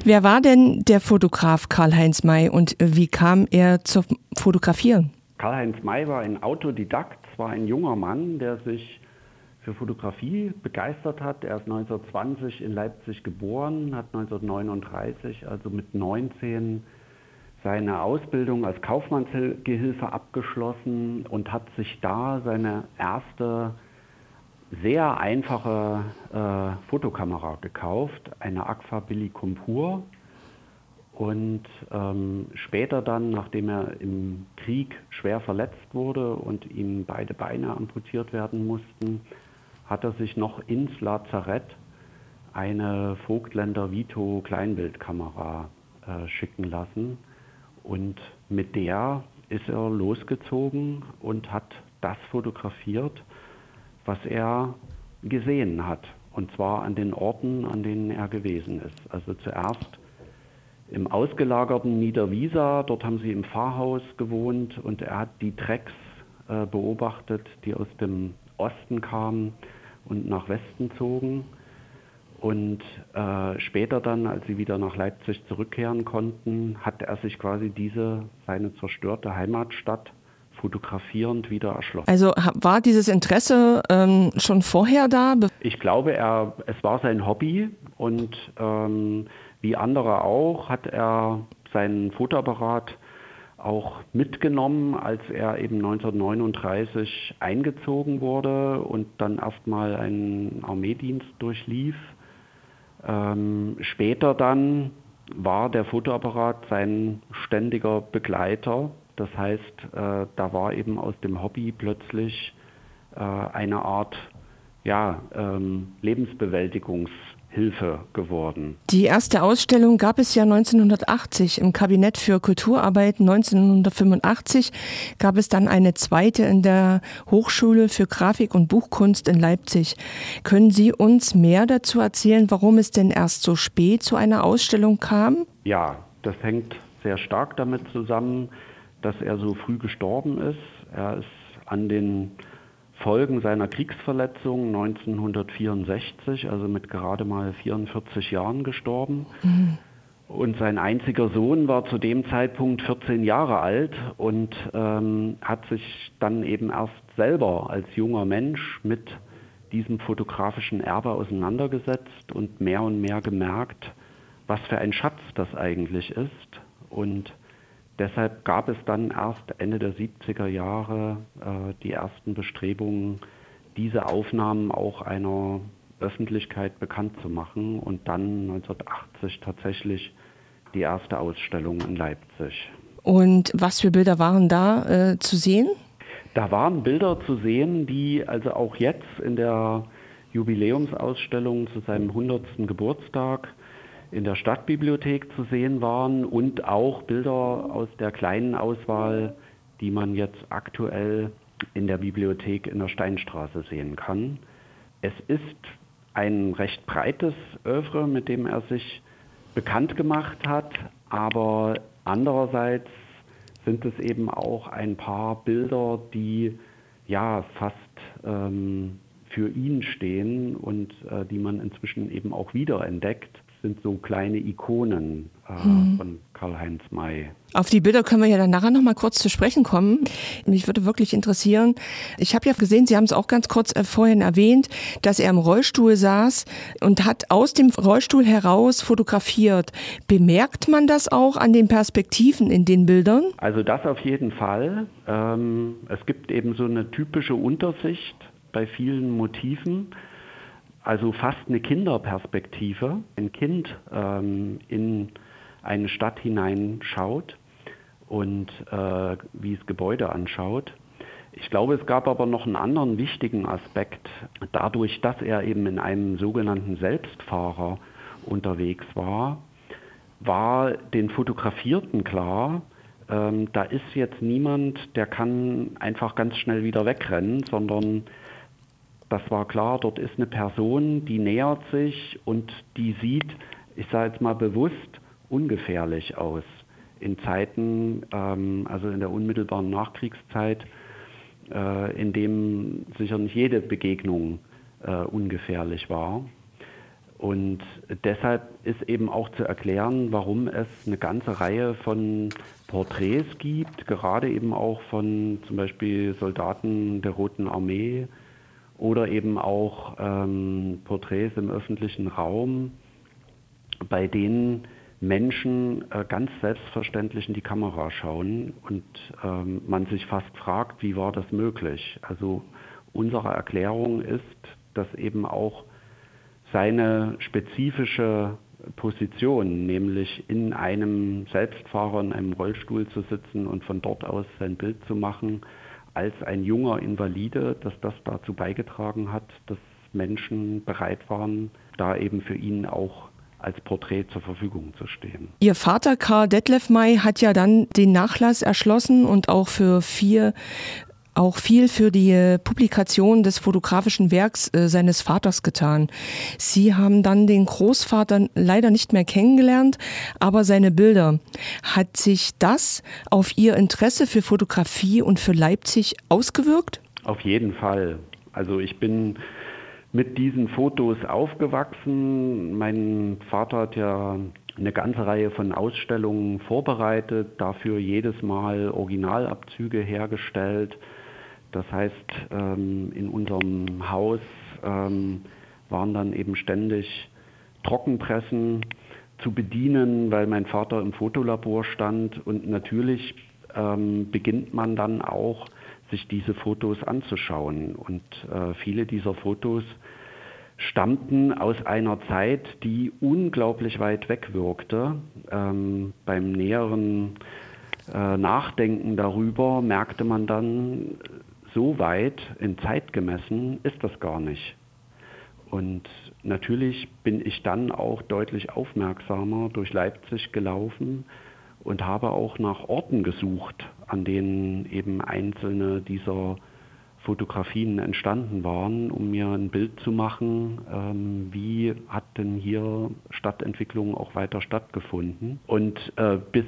Wer war denn der Fotograf Karl-Heinz May und wie kam er zum Fotografieren? Karl-Heinz May war ein Autodidakt, war ein junger Mann, der sich für Fotografie begeistert hat. Er ist 1920 in Leipzig geboren, hat 1939, also mit 19, seine Ausbildung als Kaufmannsgehilfe abgeschlossen und hat sich da seine erste sehr einfache Fotokamera gekauft, eine Agfa Billicum Pur. Und später dann, nachdem er im Krieg schwer verletzt wurde und ihm beide Beine amputiert werden mussten, hat er sich noch ins Lazarett eine Vogtländer Vito Kleinbildkamera schicken lassen. Und mit der ist er losgezogen und hat das fotografiert, was er gesehen hat. Und zwar an den Orten, an denen er gewesen ist. Also zuerst im ausgelagerten Niederwiesa, dort haben sie im Pfarrhaus gewohnt und er hat die Trecks beobachtet, die aus dem Osten kamen und nach Westen zogen. Und später dann, als sie wieder nach Leipzig zurückkehren konnten, hat er sich quasi seine zerstörte Heimatstadt fotografierend wieder erschlossen. Also war dieses Interesse schon vorher da? Ich glaube, es war sein Hobby und wie andere auch hat er seinen Fotoapparat auch mitgenommen, als er eben 1939 eingezogen wurde und dann erstmal einen Armeedienst durchlief. Später dann war der Fotoapparat sein ständiger Begleiter. Das heißt, da war eben aus dem Hobby plötzlich eine Art Lebensbewältigungshilfe geworden. Die erste Ausstellung gab es ja 1980 im Kabinett für Kulturarbeit. 1985 gab es dann eine zweite in der Hochschule für Grafik und Buchkunst in Leipzig. Können Sie uns mehr dazu erzählen, warum es denn erst so spät zu einer Ausstellung kam? Ja, das hängt sehr stark damit zusammen, dass er so früh gestorben ist. Er ist an den Folgen seiner Kriegsverletzung 1964, also mit gerade mal 44 Jahren gestorben. Mhm. Und sein einziger Sohn war zu dem Zeitpunkt 14 Jahre alt und hat sich dann eben erst selber als junger Mensch mit diesem fotografischen Erbe auseinandergesetzt und mehr gemerkt, was für ein Schatz das eigentlich ist. Und deshalb gab es dann erst Ende der 70er Jahre die ersten Bestrebungen, diese Aufnahmen auch einer Öffentlichkeit bekannt zu machen und dann 1980 tatsächlich die erste Ausstellung in Leipzig. Und was für Bilder waren da zu sehen? Da waren Bilder zu sehen, die also auch jetzt in der Jubiläumsausstellung zu seinem 100. Geburtstag in der Stadtbibliothek zu sehen waren und auch Bilder aus der kleinen Auswahl, die man jetzt aktuell in der Bibliothek in der Steinstraße sehen kann. Es ist ein recht breites Œuvre, mit dem er sich bekannt gemacht hat, aber andererseits sind es eben auch ein paar Bilder, die ja fast für ihn stehen und die man inzwischen eben auch wiederentdeckt. Sind so kleine Ikonen von Karl-Heinz May. Auf die Bilder können wir ja dann nachher noch mal kurz zu sprechen kommen. Mich würde wirklich interessieren, ich habe ja gesehen, Sie haben es auch ganz kurz vorhin erwähnt, dass er im Rollstuhl saß und hat aus dem Rollstuhl heraus fotografiert. Bemerkt man das auch an den Perspektiven in den Bildern? Also das auf jeden Fall. Es gibt eben so eine typische Untersicht bei vielen Motiven. Also fast eine Kinderperspektive. Ein Kind in eine Stadt hineinschaut und wie es Gebäude anschaut. Ich glaube, es gab aber noch einen anderen wichtigen Aspekt. Dadurch, dass er eben in einem sogenannten Selbstfahrer unterwegs war den Fotografierten klar, da ist jetzt niemand, der kann einfach ganz schnell wieder wegrennen, sondern das war klar, dort ist eine Person, die nähert sich und die sieht, ich sage jetzt mal bewusst, ungefährlich aus. In Zeiten, also in der unmittelbaren Nachkriegszeit, in dem sicher nicht jede Begegnung ungefährlich war. Und deshalb ist eben auch zu erklären, warum es eine ganze Reihe von Porträts gibt, gerade eben auch von zum Beispiel Soldaten der Roten Armee oder eben auch Porträts im öffentlichen Raum, bei denen Menschen ganz selbstverständlich in die Kamera schauen und man sich fast fragt, wie war das möglich? Also unsere Erklärung ist, dass eben auch seine spezifische Position, nämlich in einem Selbstfahrer, in einem Rollstuhl zu sitzen und von dort aus sein Bild zu machen, als ein junger Invalide, dass das dazu beigetragen hat, dass Menschen bereit waren, da eben für ihn auch als Porträt zur Verfügung zu stehen. Ihr Vater Karl Detlev May hat ja dann den Nachlass erschlossen und auch viel für die Publikation des fotografischen Werks seines Vaters getan. Sie haben dann den Großvater leider nicht mehr kennengelernt, aber seine Bilder. Hat sich das auf Ihr Interesse für Fotografie und für Leipzig ausgewirkt? Auf jeden Fall. Also ich bin mit diesen Fotos aufgewachsen. Mein Vater hat ja eine ganze Reihe von Ausstellungen vorbereitet, dafür jedes Mal Originalabzüge hergestellt. Das heißt, in unserem Haus waren dann eben ständig Trockenpressen zu bedienen, weil mein Vater im Fotolabor stand. Und natürlich beginnt man dann auch, sich diese Fotos anzuschauen. Und viele dieser Fotos stammten aus einer Zeit, die unglaublich weit weg wirkte. Beim näheren Nachdenken darüber merkte man dann, so weit in Zeit gemessen ist das gar nicht. Und natürlich bin ich dann auch deutlich aufmerksamer durch Leipzig gelaufen und habe auch nach Orten gesucht, an denen eben einzelne dieser Fotografien entstanden waren, um mir ein Bild zu machen, wie hat denn hier Stadtentwicklung auch weiter stattgefunden. Und bis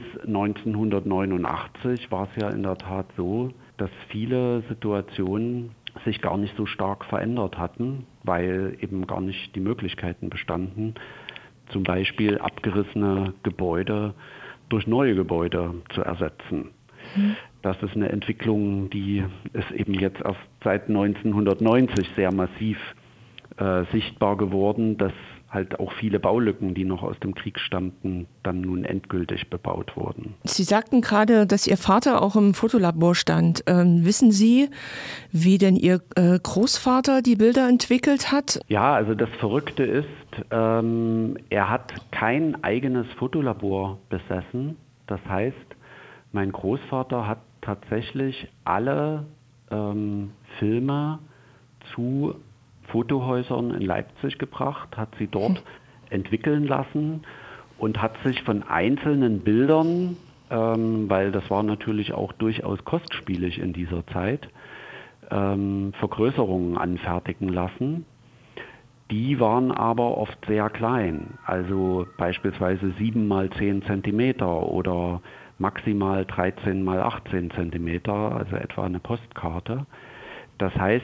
1989 war es ja in der Tat so, dass viele Situationen sich gar nicht so stark verändert hatten, weil eben gar nicht die Möglichkeiten bestanden, zum Beispiel abgerissene Gebäude durch neue Gebäude zu ersetzen. Das ist eine Entwicklung, die ist eben jetzt erst seit 1990 sehr massiv sichtbar geworden, dass halt auch viele Baulücken, die noch aus dem Krieg stammten, dann nun endgültig bebaut wurden. Sie sagten gerade, dass Ihr Vater auch im Fotolabor stand. Wissen Sie, wie denn Ihr Großvater die Bilder entwickelt hat? Ja, also das Verrückte ist, er hat kein eigenes Fotolabor besessen. Das heißt, mein Großvater hat tatsächlich alle Filme zu Fotohäusern in Leipzig gebracht, hat sie dort entwickeln lassen und hat sich von einzelnen Bildern, weil das war natürlich auch durchaus kostspielig in dieser Zeit, Vergrößerungen anfertigen lassen. Die waren aber oft sehr klein, also beispielsweise 7 mal 10 Zentimeter oder maximal 13 mal 18 Zentimeter, also etwa eine Postkarte. Das heißt,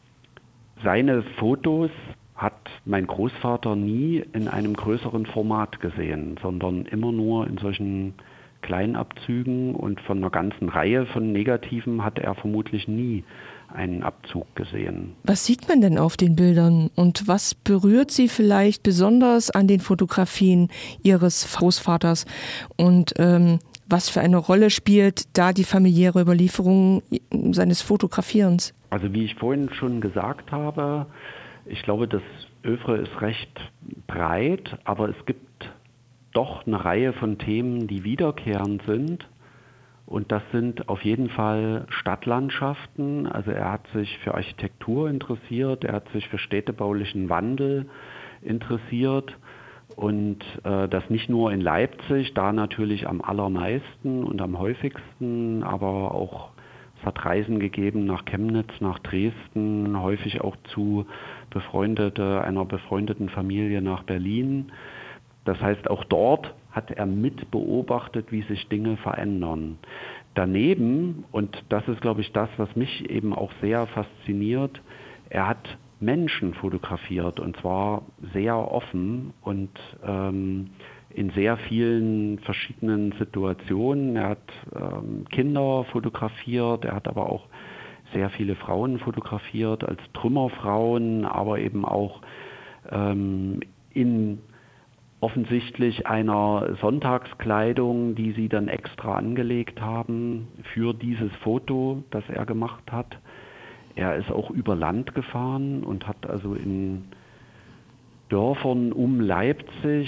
seine Fotos hat mein Großvater nie in einem größeren Format gesehen, sondern immer nur in solchen Kleinabzügen, und von einer ganzen Reihe von Negativen hat er vermutlich nie einen Abzug gesehen. Was sieht man denn auf den Bildern und was berührt Sie vielleicht besonders an den Fotografien Ihres Großvaters und was für eine Rolle spielt da die familiäre Überlieferung seines Fotografierens? Also wie ich vorhin schon gesagt habe, ich glaube, das Œuvre ist recht breit, aber es gibt doch eine Reihe von Themen, die wiederkehrend sind. Und das sind auf jeden Fall Stadtlandschaften. Also er hat sich für Architektur interessiert, er hat sich für städtebaulichen Wandel interessiert. Und das nicht nur in Leipzig, da natürlich am allermeisten und am häufigsten, aber auch es hat Reisen gegeben nach Chemnitz, nach Dresden, häufig auch zu einer befreundeten Familie nach Berlin. Das heißt, auch dort hat er mit beobachtet, wie sich Dinge verändern. Daneben, und das ist, glaube ich, das, was mich eben auch sehr fasziniert, er hat Menschen fotografiert, und zwar sehr offen und in sehr vielen verschiedenen Situationen. Er hat Kinder fotografiert, er hat aber auch sehr viele Frauen fotografiert, als Trümmerfrauen, aber eben auch in offensichtlich einer Sonntagskleidung, die sie dann extra angelegt haben für dieses Foto, das er gemacht hat. Er ist auch über Land gefahren und hat also in Dörfern um Leipzig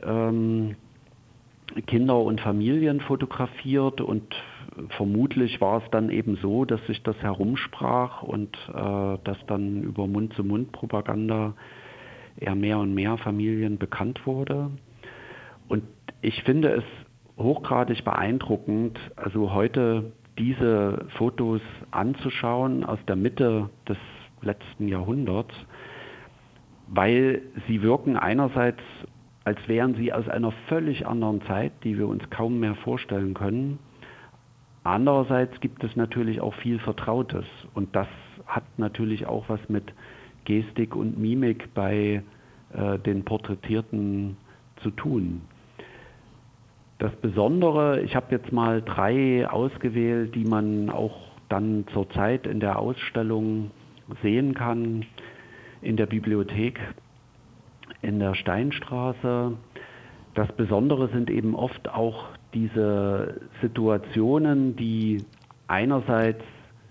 Kinder und Familien fotografiert, und vermutlich war es dann eben so, dass sich das herumsprach und dass dann über Mund-zu-Mund-Propaganda eher mehr und mehr Familien bekannt wurde. Und ich finde es hochgradig beeindruckend, also heute diese Fotos anzuschauen aus der Mitte des letzten Jahrhunderts, weil sie wirken einerseits, als wären sie aus einer völlig anderen Zeit, die wir uns kaum mehr vorstellen können. Andererseits gibt es natürlich auch viel Vertrautes, und das hat natürlich auch was mit Gestik und Mimik bei den Porträtierten zu tun. Das Besondere, ich habe jetzt mal 3 ausgewählt, die man auch dann zurzeit in der Ausstellung sehen kann, in der Bibliothek in der Steinstraße. Das Besondere sind eben oft auch diese Situationen, die einerseits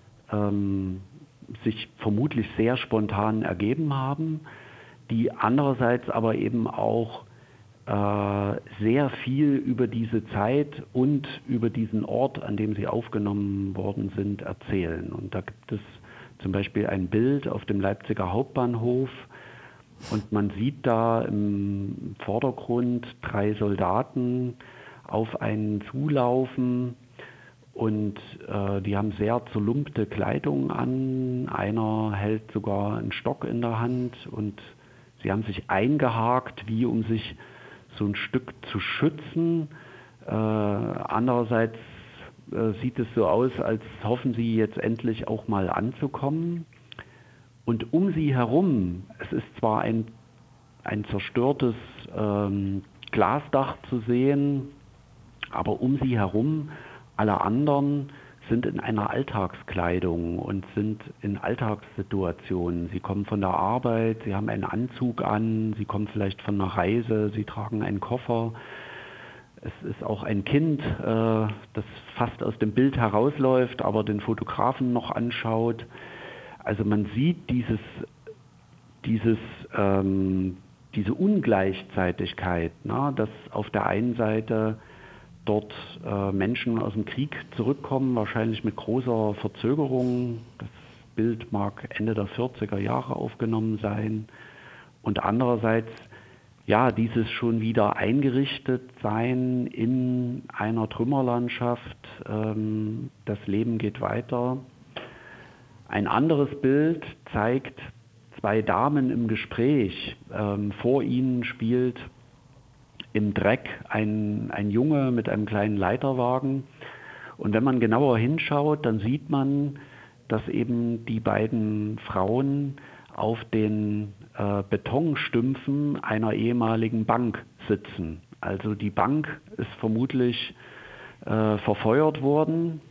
sich vermutlich sehr spontan ergeben haben, die andererseits aber eben auch sehr viel über diese Zeit und über diesen Ort, an dem sie aufgenommen worden sind, erzählen. Und da gibt es zum Beispiel ein Bild auf dem Leipziger Hauptbahnhof, und man sieht da im Vordergrund 3 Soldaten auf einen zulaufen, und die haben sehr zerlumpte Kleidung an. Einer hält sogar einen Stock in der Hand, und sie haben sich eingehakt, wie um sich so ein Stück zu schützen. Andererseits sieht es so aus, als hoffen sie jetzt endlich auch mal anzukommen. Und um sie herum, es ist zwar ein zerstörtes Glasdach zu sehen, aber um sie herum, alle anderen sind in einer Alltagskleidung und sind in Alltagssituationen. Sie kommen von der Arbeit, sie haben einen Anzug an, sie kommen vielleicht von einer Reise, sie tragen einen Koffer. Es ist auch ein Kind, das fast aus dem Bild herausläuft, aber den Fotografen noch anschaut. Also man sieht diese Ungleichzeitigkeit, ne? Dass auf der einen Seite dort Menschen aus dem Krieg zurückkommen, wahrscheinlich mit großer Verzögerung. Das Bild mag Ende der 40er Jahre aufgenommen sein. Und andererseits, ja, dieses schon wieder eingerichtet sein in einer Trümmerlandschaft. Das Leben geht weiter. Ein anderes Bild zeigt 2 Damen im Gespräch. Vor ihnen spielt im Dreck ein Junge mit einem kleinen Leiterwagen. Und wenn man genauer hinschaut, dann sieht man, dass eben die beiden Frauen auf den Betonstümpfen einer ehemaligen Bank sitzen. Also die Bank ist vermutlich verfeuert worden.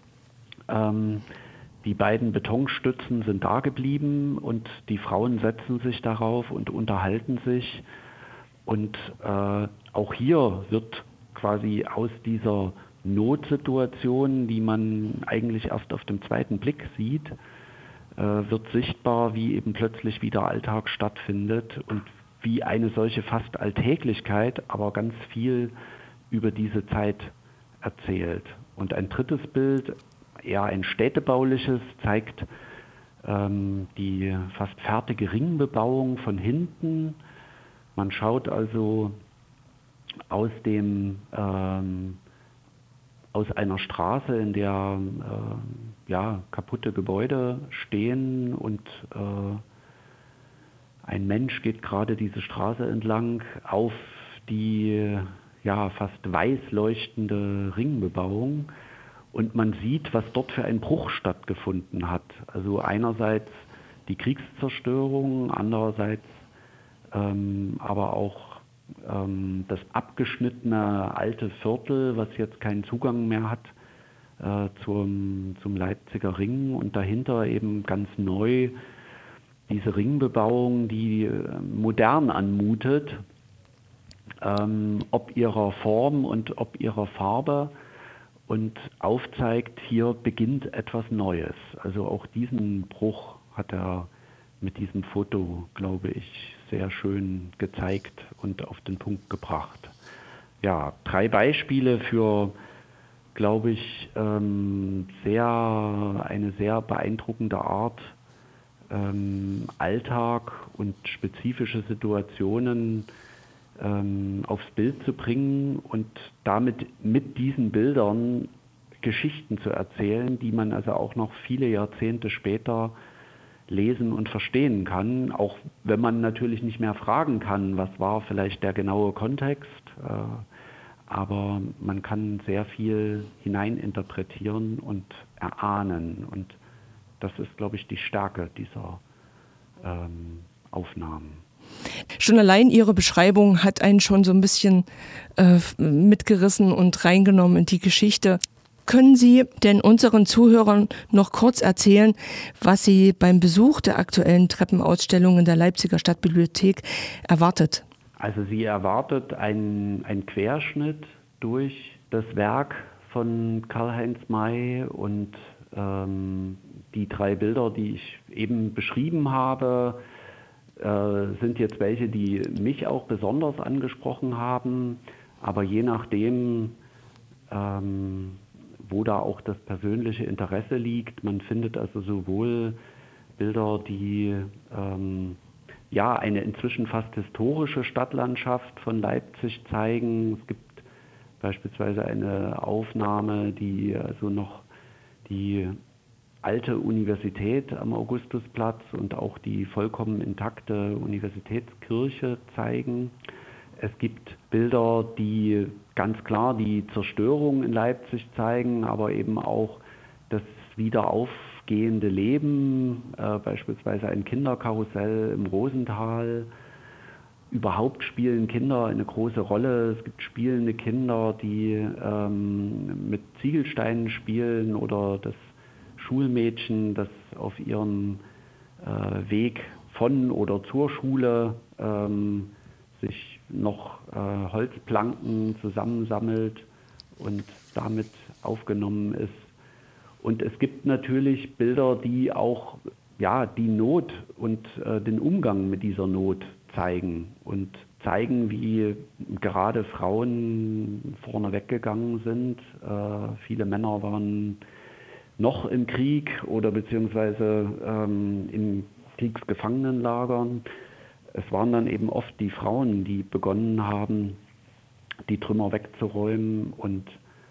Die beiden Betonstützen sind da geblieben, und die Frauen setzen sich darauf und unterhalten sich. Und auch hier wird quasi aus dieser Notsituation, die man eigentlich erst auf dem zweiten Blick sieht, wird sichtbar, wie eben plötzlich wieder Alltag stattfindet und wie eine solche fast Alltäglichkeit, aber ganz viel über diese Zeit erzählt. Und ein drittes Bild, eher ein städtebauliches, zeigt die fast fertige Ringbebauung von hinten. Man schaut also aus einer Straße, in der kaputte Gebäude stehen, und ein Mensch geht gerade diese Straße entlang auf die fast weiß leuchtende Ringbebauung, und man sieht, was dort für ein Bruch stattgefunden hat. Also einerseits die Kriegszerstörung, andererseits aber auch das abgeschnittene alte Viertel, was jetzt keinen Zugang mehr hat zum Leipziger Ring, und dahinter eben ganz neu diese Ringbebauung, die modern anmutet, ob ihrer Form und ob ihrer Farbe, und aufzeigt, hier beginnt etwas Neues. Also auch diesen Bruch hat er mit diesem Foto, glaube ich, sehr schön gezeigt und auf den Punkt gebracht. Ja, 3 Beispiele für, glaube ich, eine sehr beeindruckende Art, Alltag und spezifische Situationen aufs Bild zu bringen und damit mit diesen Bildern Geschichten zu erzählen, die man also auch noch viele Jahrzehnte später lesen und verstehen kann, auch wenn man natürlich nicht mehr fragen kann, was war vielleicht der genaue Kontext, aber man kann sehr viel hineininterpretieren und erahnen, und das ist, glaube ich, die Stärke dieser Aufnahmen. Schon allein Ihre Beschreibung hat einen schon so ein bisschen mitgerissen und reingenommen in die Geschichte. Können Sie denn unseren Zuhörern noch kurz erzählen, was Sie beim Besuch der aktuellen Treppenausstellung in der Leipziger Stadtbibliothek erwartet? Also sie erwartet ein Querschnitt durch das Werk von Karl-Heinz May, und die 3 Bilder, die ich eben beschrieben habe, sind jetzt welche, die mich auch besonders angesprochen haben, aber je nachdem, wo da auch das persönliche Interesse liegt. Man findet also sowohl Bilder, die eine inzwischen fast historische Stadtlandschaft von Leipzig zeigen. Es gibt beispielsweise eine Aufnahme, die also noch die alte Universität am Augustusplatz und auch die vollkommen intakte Universitätskirche zeigen. Es gibt Bilder, die ganz klar die Zerstörung in Leipzig zeigen, aber eben auch das wiederaufgehende Leben, beispielsweise ein Kinderkarussell im Rosental. Überhaupt spielen Kinder eine große Rolle. Es gibt spielende Kinder, die mit Ziegelsteinen spielen, oder das Schulmädchen, das auf ihrem Weg von oder zur Schule sich noch Holzplanken zusammensammelt und damit aufgenommen ist. Und es gibt natürlich Bilder, die auch die Not und den Umgang mit dieser Not zeigen und zeigen, wie gerade Frauen vorne weggegangen sind. Viele Männer waren noch im Krieg oder beziehungsweise in Kriegsgefangenenlagern. Es waren dann eben oft die Frauen, die begonnen haben, die Trümmer wegzuräumen und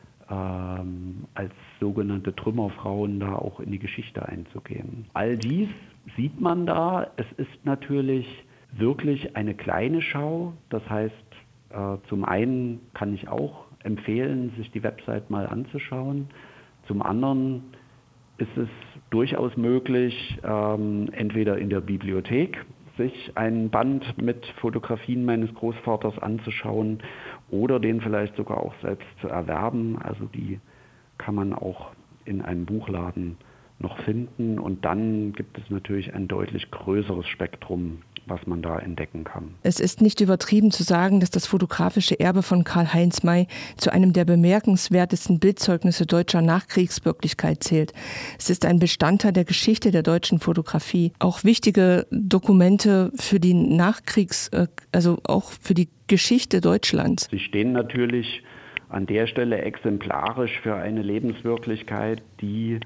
als sogenannte Trümmerfrauen da auch in die Geschichte einzugehen. All dies sieht man da. Es ist natürlich wirklich eine kleine Schau. Das heißt, zum einen kann ich auch empfehlen, sich die Website mal anzuschauen. Zum anderen ist es durchaus möglich, entweder in der Bibliothek sich einen Band mit Fotografien meines Großvaters anzuschauen oder den vielleicht sogar auch selbst zu erwerben. Also die kann man auch in einem Buchladen noch finden, und dann gibt es natürlich ein deutlich größeres Spektrum, was man da entdecken kann. Es ist nicht übertrieben zu sagen, dass das fotografische Erbe von Karl-Heinz May zu einem der bemerkenswertesten Bildzeugnisse deutscher Nachkriegswirklichkeit zählt. Es ist ein Bestandteil der Geschichte der deutschen Fotografie. Auch wichtige Dokumente für die also auch für die Geschichte Deutschlands. Sie stehen natürlich an der Stelle exemplarisch für eine Lebenswirklichkeit, die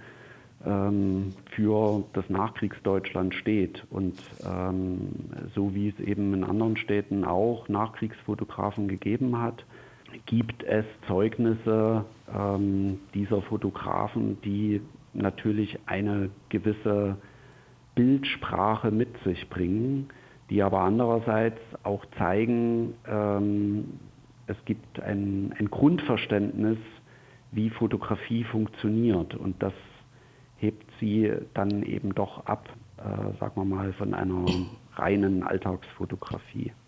für das Nachkriegsdeutschland steht. Und so wie es eben in anderen Städten auch Nachkriegsfotografen gegeben hat, gibt es Zeugnisse dieser Fotografen, die natürlich eine gewisse Bildsprache mit sich bringen, die aber andererseits auch zeigen, es gibt ein Grundverständnis, wie Fotografie funktioniert, und das hebt sie dann eben doch ab sagen wir mal, von einer reinen Alltagsfotografie.